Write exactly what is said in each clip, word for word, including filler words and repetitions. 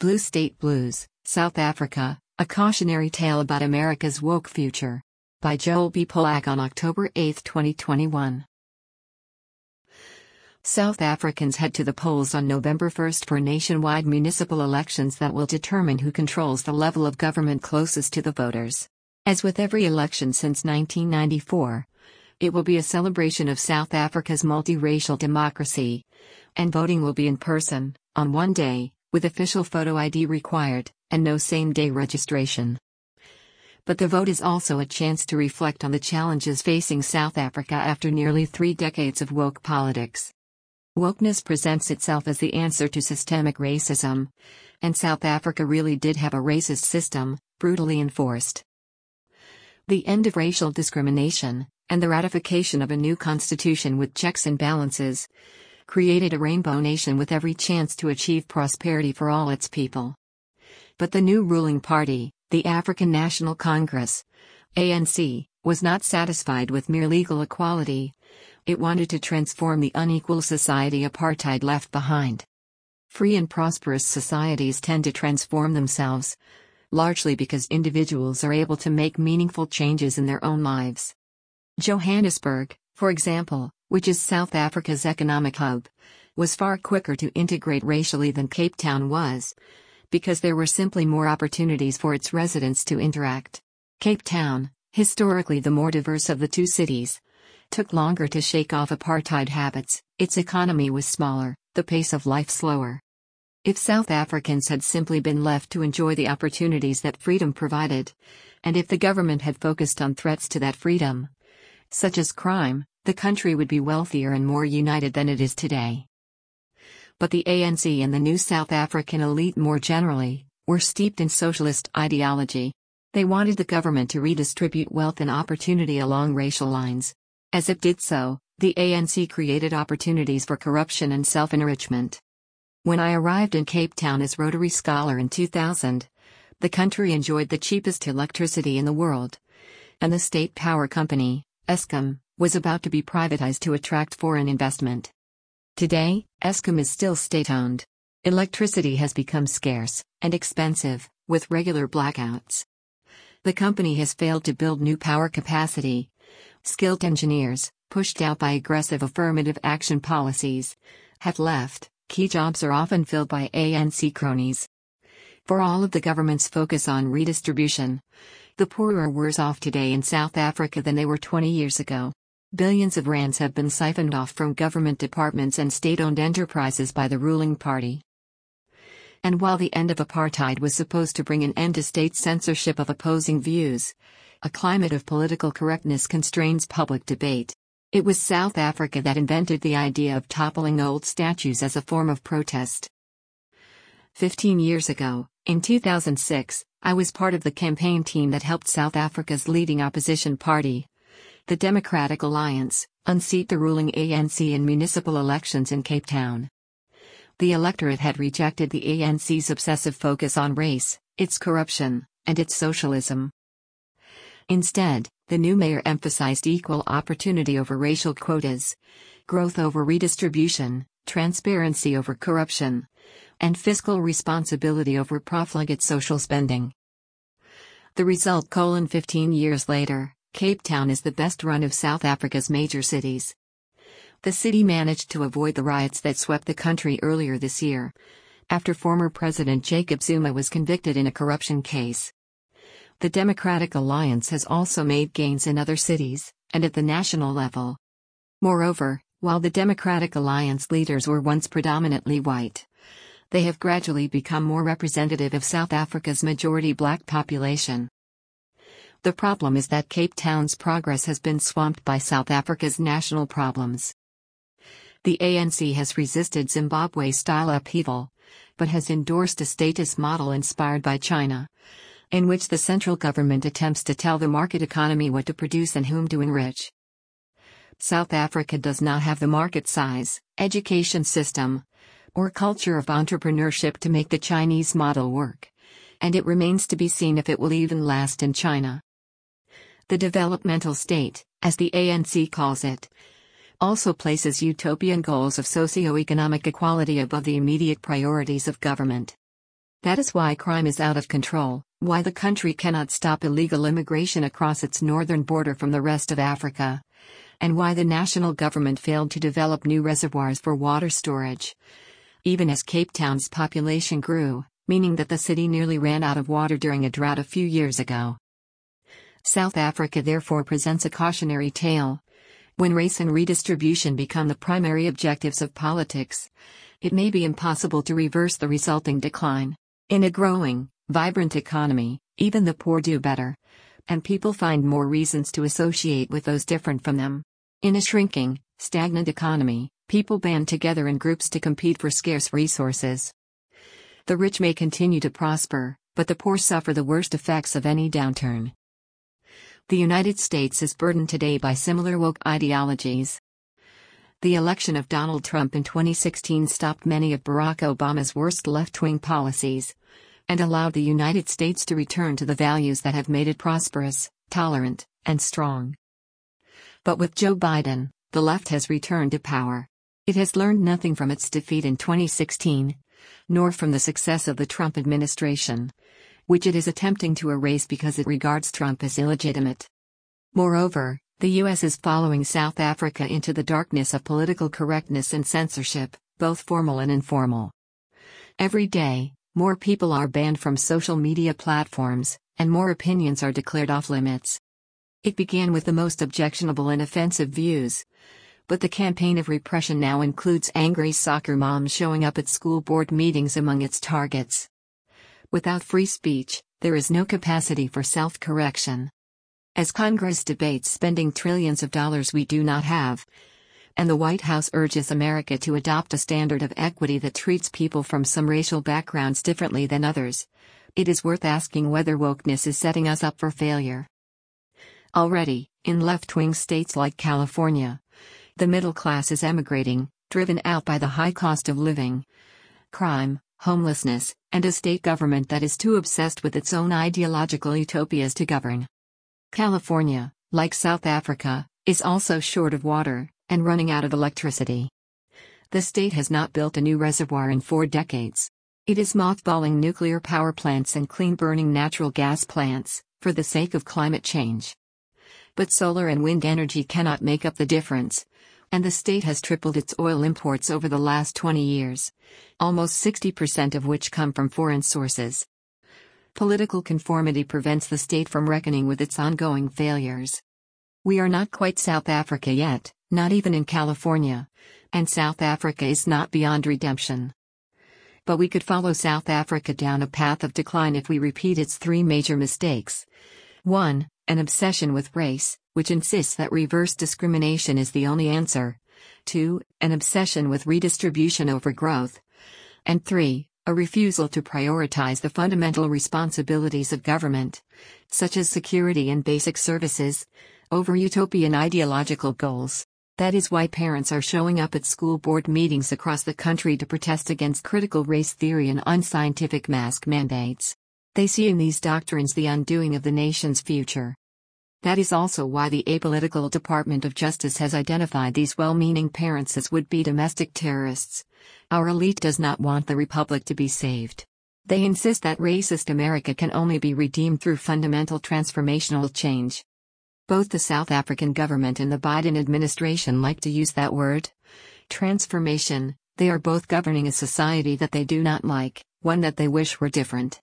Blue State Blues, South Africa, A Cautionary Tale About America's Woke Future. By Joel B. Polak on October eighth, twenty twenty-one. South Africans head to the polls on November first for nationwide municipal elections that will determine who controls the level of government closest to the voters. As with every election since nineteen ninety-four, it will be a celebration of South Africa's multiracial democracy, and voting will be in person, on one day, with official photo I D required, and no same-day registration. But the vote is also a chance to reflect on the challenges facing South Africa after nearly three decades of woke politics. Wokeness presents itself as the answer to systemic racism, and South Africa really did have a racist system, brutally enforced. The end of racial discrimination, and the ratification of a new constitution with checks and balances, created a rainbow nation with every chance to achieve prosperity for all its people. But the new ruling party, the African National Congress, A N C, was not satisfied with mere legal equality. It wanted to transform the unequal society apartheid left behind. Free and prosperous societies tend to transform themselves, largely because individuals are able to make meaningful changes in their own lives. Johannesburg, for example, which is South Africa's economic hub, was far quicker to integrate racially than Cape Town was, because there were simply more opportunities for its residents to interact. Cape Town, historically the more diverse of the two cities, took longer to shake off apartheid habits. Its economy was smaller, the pace of life slower. If South Africans had simply been left to enjoy the opportunities that freedom provided, and if the government had focused on threats to that freedom, such as crime, the country would be wealthier and more united than it is today. But the A N C and the new South African elite more generally, were steeped in socialist ideology. They wanted the government to redistribute wealth and opportunity along racial lines. As it did so, the A N C created opportunities for corruption and self-enrichment. When I arrived in Cape Town as Rotary Scholar in two thousand, the country enjoyed the cheapest electricity in the world. And the state power company, Eskom, was about to be privatized to attract foreign investment. Today, Eskom is still state-owned. Electricity has become scarce and expensive, with regular blackouts. The company has failed to build new power capacity. Skilled engineers, pushed out by aggressive affirmative action policies, have left. Key jobs are often filled by A N C cronies. For all of the government's focus on redistribution, the poor are worse off today in South Africa than they were twenty years ago. Billions of rands have been siphoned off from government departments and state-owned enterprises by the ruling party. And while the end of apartheid was supposed to bring an end to state censorship of opposing views, a climate of political correctness constrains public debate. It was South Africa that invented the idea of toppling old statues as a form of protest. Fifteen years ago, in two thousand six, I was part of the campaign team that helped South Africa's leading opposition party, the Democratic Alliance, unseat the ruling A N C in municipal elections in Cape Town. The electorate had rejected the A N C's obsessive focus on race, its corruption, and its socialism. Instead, the new mayor emphasized equal opportunity over racial quotas, growth over redistribution, transparency over corruption, and fiscal responsibility over profligate social spending. The result: fifteen years later, Cape Town is the best run of South Africa's major cities. The city managed to avoid the riots that swept the country earlier this year, after former President Jacob Zuma was convicted in a corruption case. The Democratic Alliance has also made gains in other cities, and at the national level. Moreover, while the Democratic Alliance leaders were once predominantly white, they have gradually become more representative of South Africa's majority black population. The problem is that Cape Town's progress has been swamped by South Africa's national problems. The A N C has resisted Zimbabwe-style upheaval, but has endorsed a statist model inspired by China, in which the central government attempts to tell the market economy what to produce and whom to enrich. South Africa does not have the market size, education system, or culture of entrepreneurship to make the Chinese model work, and it remains to be seen if it will even last in China. The developmental state, as the A N C calls it, also places utopian goals of socio-economic equality above the immediate priorities of government. That is why crime is out of control, why the country cannot stop illegal immigration across its northern border from the rest of Africa, and why the national government failed to develop new reservoirs for water storage. Even as Cape Town's population grew, meaning that the city nearly ran out of water during a drought a few years ago. South Africa therefore presents a cautionary tale. When race and redistribution become the primary objectives of politics, it may be impossible to reverse the resulting decline. In a growing, vibrant economy, even the poor do better, and people find more reasons to associate with those different from them. In a shrinking, stagnant economy, people band together in groups to compete for scarce resources. The rich may continue to prosper, but the poor suffer the worst effects of any downturn. The United States is burdened today by similar woke ideologies. The election of Donald Trump in twenty sixteen stopped many of Barack Obama's worst left-wing policies, and allowed the United States to return to the values that have made it prosperous, tolerant, and strong. But with Joe Biden, the left has returned to power. It has learned nothing from its defeat in twenty sixteen, nor from the success of the Trump administration, which it is attempting to erase because it regards Trump as illegitimate. Moreover, the U S is following South Africa into the darkness of political correctness and censorship, both formal and informal. Every day, more people are banned from social media platforms, and more opinions are declared off-limits. It began with the most objectionable and offensive views, but the campaign of repression now includes angry soccer moms showing up at school board meetings among its targets. Without free speech, there is no capacity for self-correction. As Congress debates spending trillions of dollars we do not have, and the White House urges America to adopt a standard of equity that treats people from some racial backgrounds differently than others, it is worth asking whether wokeness is setting us up for failure. Already, in left-wing states like California, the middle class is emigrating, driven out by the high cost of living, crime, homelessness, and a state government that is too obsessed with its own ideological utopias to govern. California, like South Africa, is also short of water, and running out of electricity. The state has not built a new reservoir in four decades. It is mothballing nuclear power plants and clean-burning natural gas plants, for the sake of climate change. But solar and wind energy cannot make up the difference, and the state has tripled its oil imports over the last twenty years, almost sixty percent of which come from foreign sources. Political conformity prevents the state from reckoning with its ongoing failures. We are not quite South Africa yet, not even in California, and South Africa is not beyond redemption. But we could follow South Africa down a path of decline if we repeat its three major mistakes. one. An obsession with race, which insists that reverse discrimination is the only answer. two. An obsession with redistribution over growth. And three. A refusal to prioritize the fundamental responsibilities of government, such as security and basic services, over utopian ideological goals. That is why parents are showing up at school board meetings across the country to protest against critical race theory and unscientific mask mandates. They see in these doctrines the undoing of the nation's future. That is also why the apolitical Department of Justice has identified these well-meaning parents as would-be domestic terrorists. Our elite does not want the republic to be saved. They insist that racist America can only be redeemed through fundamental transformational change. Both the South African government and the Biden administration like to use that word. Transformation. They are both governing a society that they do not like, one that they wish were different.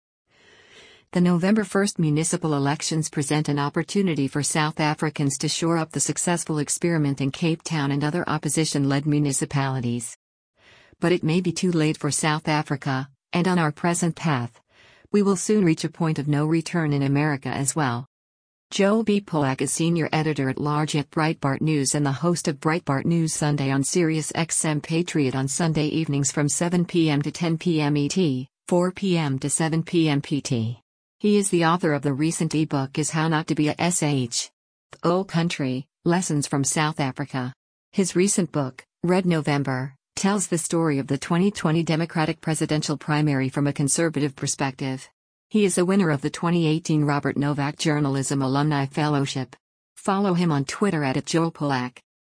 The November first municipal elections present an opportunity for South Africans to shore up the successful experiment in Cape Town and other opposition-led municipalities. But it may be too late for South Africa, and on our present path, we will soon reach a point of no return in America as well. Joe B. Polak is senior editor-at-large at Breitbart News and the host of Breitbart News Sunday on Sirius X M Patriot on Sunday evenings from seven p m to ten p m E T, four p m to seven p m P T. He is the author of the recent ebook Is How Not to Be a S H. The Old Country, Lessons from South Africa. His recent book, Red November, tells the story of the twenty twenty Democratic presidential primary from a conservative perspective. He is a winner of the twenty eighteen Robert Novak Journalism Alumni Fellowship. Follow him on Twitter at Joe Polak.